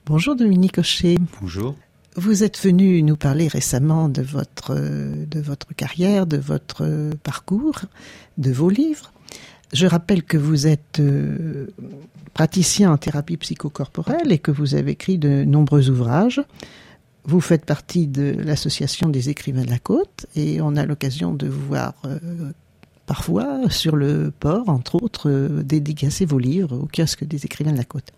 Bonjour Dominique Hochet. Bonjour. Vous êtes venu nous parler récemment de votre carrière, de votre parcours, de vos livres. Je rappelle que vous êtes praticien en thérapie psychocorporelle et que vous avez écrit de nombreux ouvrages. Vous faites partie de l'association des écrivains de la Côte et on a l'occasion de vous voir parfois sur le port, entre autres, dédicacer vos livres au kiosque des écrivains de la Côte.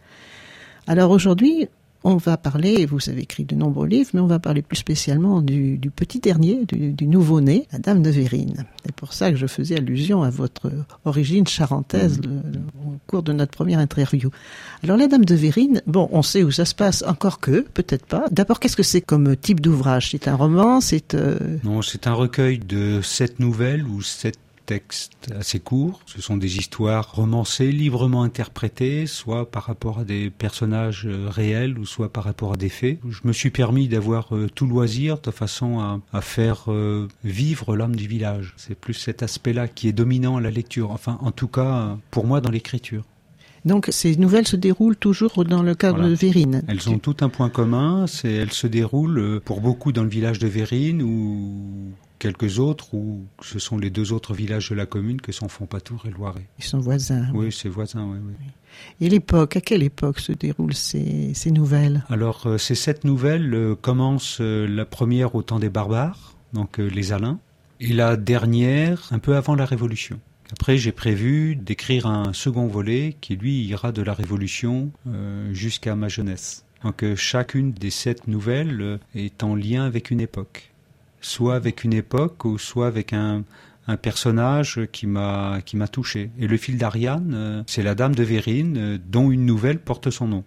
Alors aujourd'hui, on va parler, vous avez écrit de nombreux livres, mais on va parler plus spécialement du petit dernier, du nouveau-né, la Dame de Vérine. C'est pour ça que je faisais allusion à votre origine charentaise au cours de notre première interview. Alors la Dame de Vérine, bon, on sait où ça se passe, encore que, peut-être pas. D'abord, qu'est-ce que c'est comme type d'ouvrage ? C'est un roman, Non, c'est un recueil de 7 nouvelles ou 7 textes assez courts. Ce sont des histoires romancées, librement interprétées, soit par rapport à des personnages réels ou soit par rapport à des faits. Je me suis permis d'avoir tout loisir de façon à faire vivre l'âme du village. C'est plus cet aspect-là qui est dominant à la lecture, enfin en tout cas pour moi dans l'écriture. Donc ces nouvelles se déroulent toujours dans le cadre de Vérine. Elles ont tout un point commun, elles se déroulent pour beaucoup dans le village de Vérine ou quelques autres, où ce sont les 2 autres villages de la commune que sont Fontpatour et Loiret. Ils sont voisins. Oui, c'est voisins, oui. Et l'époque, à quelle époque se déroulent ces nouvelles ? Alors, ces 7 nouvelles commencent la première au temps des barbares, donc les Alains, et la dernière un peu avant la Révolution. Après, j'ai prévu d'écrire un second volet qui, lui, ira de la Révolution jusqu'à ma jeunesse. Donc, chacune des 7 nouvelles est en lien avec une époque. Soit avec une époque, ou soit avec un personnage qui m'a touché. Et le fil d'Ariane, c'est la Dame de Vérine, dont une nouvelle porte son nom.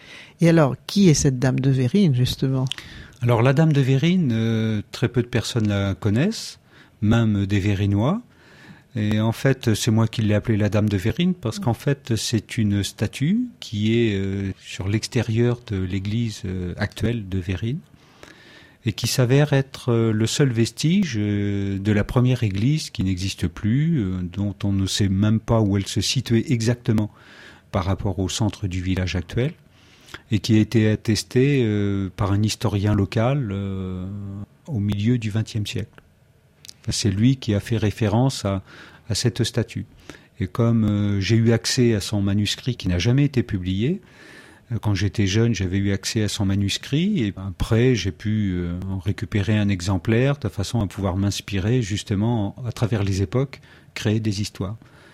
Et alors, qui est cette Dame de Vérine, justement ? Alors, la Dame de Vérine, très peu de personnes la connaissent, même des Vérinois. Et en fait, c'est moi qui l'ai appelée la Dame de Vérine, parce qu'en fait, c'est une statue qui est sur l'extérieur de l'église actuelle de Vérine, et qui s'avère être le seul vestige de la première église qui n'existe plus, dont on ne sait même pas où elle se situait exactement par rapport au centre du village actuel, et qui a été attestée par un historien local au milieu du XXe siècle. C'est lui qui a fait référence à cette statue. Et comme j'ai eu accès à son manuscrit qui n'a jamais été publié, quand j'étais jeune, j'avais eu accès à son manuscrit et après, j'ai pu en récupérer un exemplaire de façon à pouvoir m'inspirer justement à travers les époques, créer des histoires.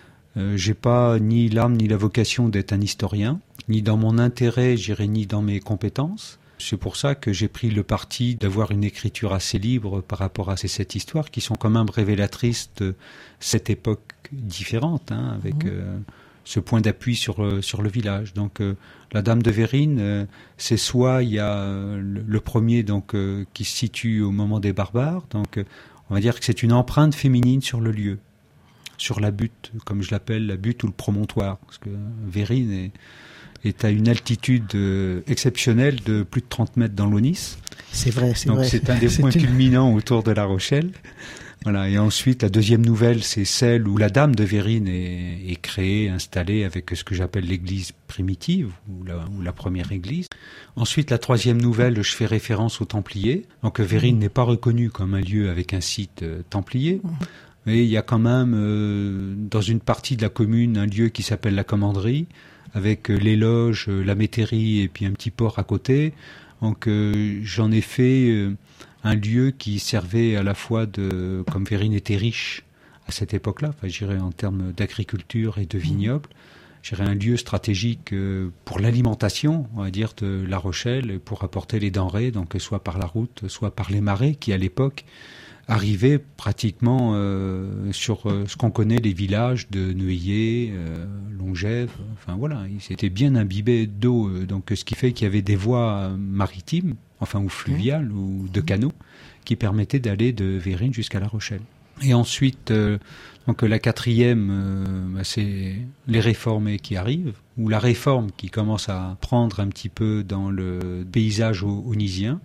J'ai pas ni l'âme ni la vocation d'être un historien, ni dans mon intérêt, ni dans mes compétences. C'est pour ça que j'ai pris le parti d'avoir une écriture assez libre par rapport à ces 7 histoires qui sont quand même révélatrices de cette époque différente, avec ce point d'appui sur le village. Donc la Dame de Vérine, c'est soit il y a le premier donc qui se situe au moment des barbares, donc on va dire que c'est une empreinte féminine sur le lieu, sur la butte, comme je l'appelle, la butte ou le promontoire, parce que Vérine est à une altitude exceptionnelle de plus de 30 mètres dans l'Aunis. C'est vrai, c'est donc vrai. Donc c'est un des points culminants autour de La Rochelle. Voilà. Et ensuite, la deuxième nouvelle, c'est celle où la Dame de Vérine est créée, installée avec ce que j'appelle l'église primitive, ou la première église. Ensuite, la troisième nouvelle, je fais référence aux Templiers. Donc Vérine n'est pas reconnue comme un lieu avec un site templier. Mais il y a quand même, dans une partie de la commune, un lieu qui s'appelle la Commanderie, avec les loges, la métairie et puis un petit port à côté. Donc j'en ai fait un lieu qui servait à la fois comme Vérine était riche à cette époque-là, enfin, je dirais en termes d'agriculture et de vignoble, je dirais un lieu stratégique pour l'alimentation, on va dire, de La Rochelle, pour apporter les denrées, donc soit par la route, soit par les marais, qui à l'époque arrivaient pratiquement sur ce qu'on connaît les villages de Neuilly, Longève, enfin voilà, ils étaient bien imbibés d'eau, donc ce qui fait qu'il y avait des voies maritimes, enfin ou fluviales ou de canaux, qui permettaient d'aller de Vérine jusqu'à La Rochelle. Et ensuite, donc la quatrième, c'est les réformés qui arrivent, ou la réforme qui commence à prendre un petit peu dans le paysage aunisien.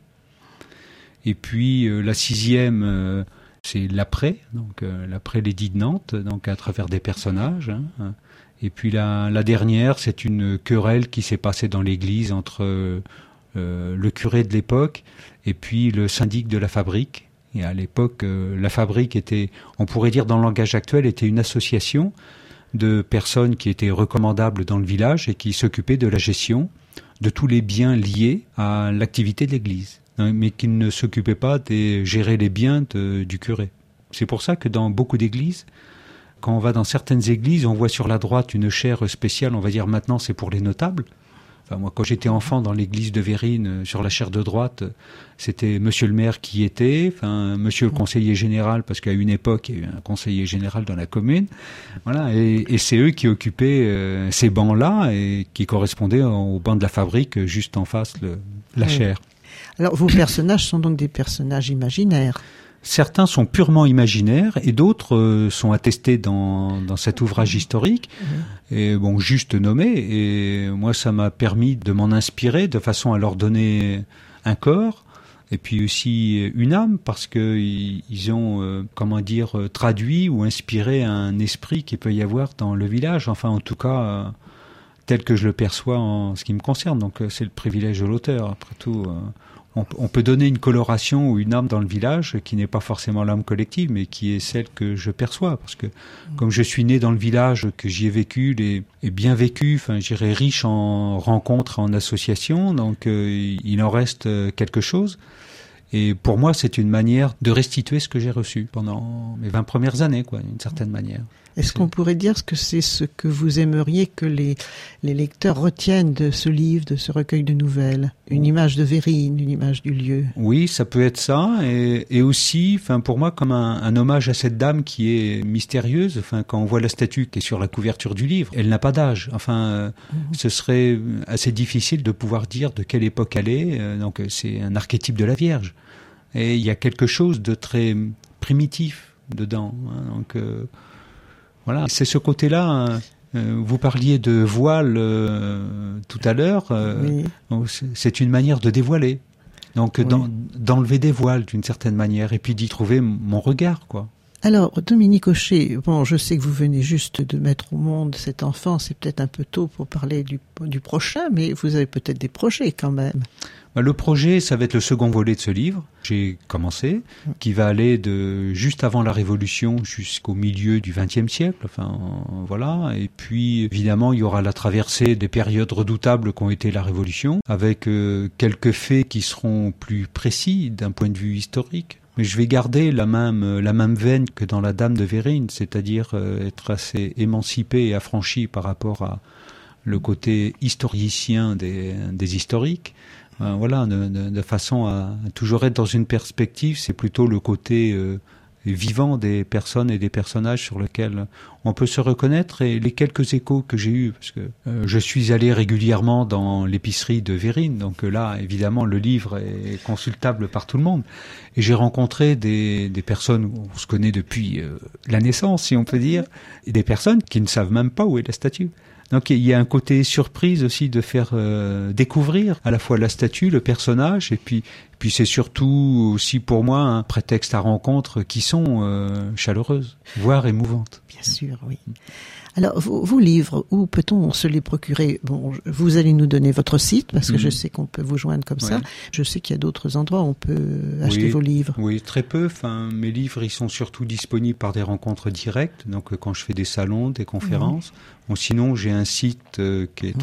Et puis la sixième, c'est l'après, donc l'après l'édit de Nantes, donc à travers des personnages. Et puis la dernière, c'est une querelle qui s'est passée dans l'église entre le curé de l'époque et puis le syndic de la fabrique. Et à l'époque, la fabrique était, on pourrait dire dans le langage actuel, était une association de personnes qui étaient recommandables dans le village et qui s'occupaient de la gestion de tous les biens liés à l'activité de l'église, mais qui ne s'occupaient pas de gérer les biens du curé. C'est pour ça que dans beaucoup d'églises, quand on va dans certaines églises, on voit sur la droite une chaire spéciale, on va dire maintenant c'est pour les notables. Enfin, moi, quand j'étais enfant dans l'église de Vérines, sur la chaire de droite, c'était monsieur le maire qui y était, enfin, monsieur le conseiller général, parce qu'à une époque, il y a eu un conseiller général dans la commune. Voilà, et c'est eux qui occupaient ces bancs-là et qui correspondaient aux bancs de la fabrique juste en face, la chaire. Alors, vos personnages sont donc des personnages imaginaires. Certains sont purement imaginaires et d'autres sont attestés dans cet ouvrage historique, et bon, juste nommés. Et moi, ça m'a permis de m'en inspirer de façon à leur donner un corps et puis aussi une âme, parce que ils ont, traduit ou inspiré un esprit qu'il peut y avoir dans le village. Enfin, en tout cas, tel que je le perçois en ce qui me concerne. Donc, c'est le privilège de l'auteur. Après tout. On peut donner une coloration ou une âme dans le village qui n'est pas forcément l'âme collective, mais qui est celle que je perçois. Parce que comme je suis né dans le village, que j'y ai vécu, et bien vécu, enfin, j'irais riche en rencontres, en associations, donc il en reste quelque chose. Et pour moi, c'est une manière de restituer ce que j'ai reçu pendant mes 20 premières années, quoi, d'une certaine manière. Est-ce qu'on pourrait dire que c'est ce que vous aimeriez que les lecteurs retiennent de ce livre, de ce recueil de nouvelles? Une image de Vérines, une image du lieu? Oui, ça peut être ça. Et aussi, enfin, pour moi, comme un hommage à cette dame qui est mystérieuse. Enfin, quand on voit la statue qui est sur la couverture du livre, elle n'a pas d'âge. Enfin, ce serait assez difficile de pouvoir dire de quelle époque elle est. Donc, c'est un archétype de la Vierge. Et il y a quelque chose de très primitif dedans. Donc, voilà, c'est ce côté-là. Vous parliez de voile tout à l'heure. Oui. C'est une manière de dévoiler. Donc, oui. D'enlever des voiles d'une certaine manière et puis d'y trouver mon regard, quoi. Alors, Dominique Hochet, bon, je sais que vous venez juste de mettre au monde cet enfant, c'est peut-être un peu tôt pour parler du prochain, mais vous avez peut-être des projets quand même. Le projet, ça va être le second volet de ce livre. J'ai commencé, qui va aller de juste avant la Révolution jusqu'au milieu du XXe siècle. Enfin, voilà. Et puis, évidemment, il y aura la traversée des périodes redoutables qu'ont été la Révolution, avec quelques faits qui seront plus précis d'un point de vue historique. Mais je vais garder la même veine que dans La Dame de Vérines, c'est-à-dire être assez émancipé et affranchi par rapport à le côté historicien des historiques. Voilà, de façon à toujours être dans une perspective, c'est plutôt le côté vivant des personnes et des personnages sur lesquels on peut se reconnaître, et les quelques échos que j'ai eus, parce que je suis allé régulièrement dans l'épicerie de Vérines, donc là, évidemment, le livre est consultable par tout le monde, et j'ai rencontré des personnes où on se connaît depuis la naissance, si on peut dire, et des personnes qui ne savent même pas où est la statue. Donc il y a un côté surprise aussi de faire découvrir à la fois la statue, le personnage, et puis c'est surtout aussi pour moi un prétexte à rencontres qui sont chaleureuses, voire émouvantes. Bien sûr, oui. Alors, vos livres, où peut-on se les procurer? Bon, vous allez nous donner votre site, parce que je sais qu'on peut vous joindre comme ça. Je sais qu'il y a d'autres endroits où on peut acheter vos livres. Oui, très peu. Enfin, mes livres, ils sont surtout disponibles par des rencontres directes, donc quand je fais des salons, des conférences. Bon, sinon, j'ai un site qui est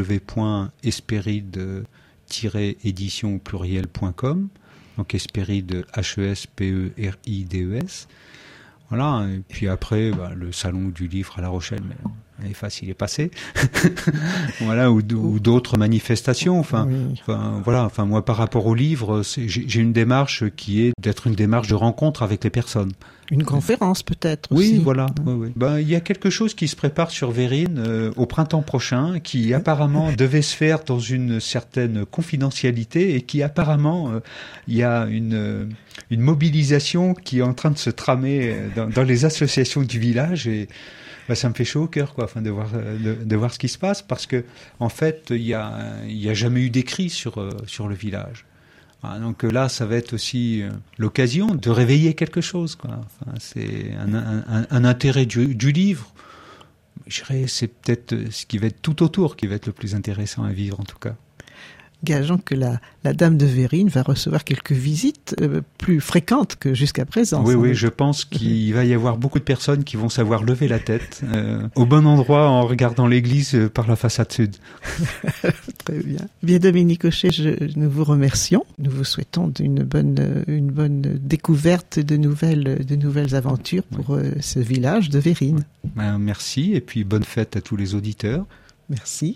www.hesperide-édition pluriel.com, donc Hesperide, Hesperides. Voilà, et puis après, le salon du livre à La Rochelle, mais il est passé. Voilà, ou d'autres manifestations. Enfin, moi, par rapport au livre, j'ai une démarche qui est d'être une démarche de rencontre avec les personnes. Une conférence peut-être aussi. Oui, voilà. Oui. Il y a quelque chose qui se prépare sur Vérines au printemps prochain, qui apparemment devait se faire dans une certaine confidentialité, et qui apparemment, il y a une mobilisation qui est en train de se tramer dans les associations du village, et ça me fait chaud au cœur, quoi, de voir ce qui se passe, parce que en fait, il y a jamais eu d'écrit sur le village. Donc là, ça va être aussi l'occasion de réveiller quelque chose, quoi. Enfin, c'est un intérêt du livre. Je dirais, c'est peut-être ce qui va être tout autour qui va être le plus intéressant à vivre, en tout cas. Gageons que la Dame de Vérines va recevoir quelques visites plus fréquentes que jusqu'à présent. Oui, je pense qu'il va y avoir beaucoup de personnes qui vont savoir lever la tête au bon endroit en regardant l'église par la façade sud. Très bien. Bien, Dominique Hochet, nous vous remercions. Nous vous souhaitons une bonne découverte de nouvelles aventures pour ce village de Vérines. Merci et puis bonne fête à tous les auditeurs. Merci.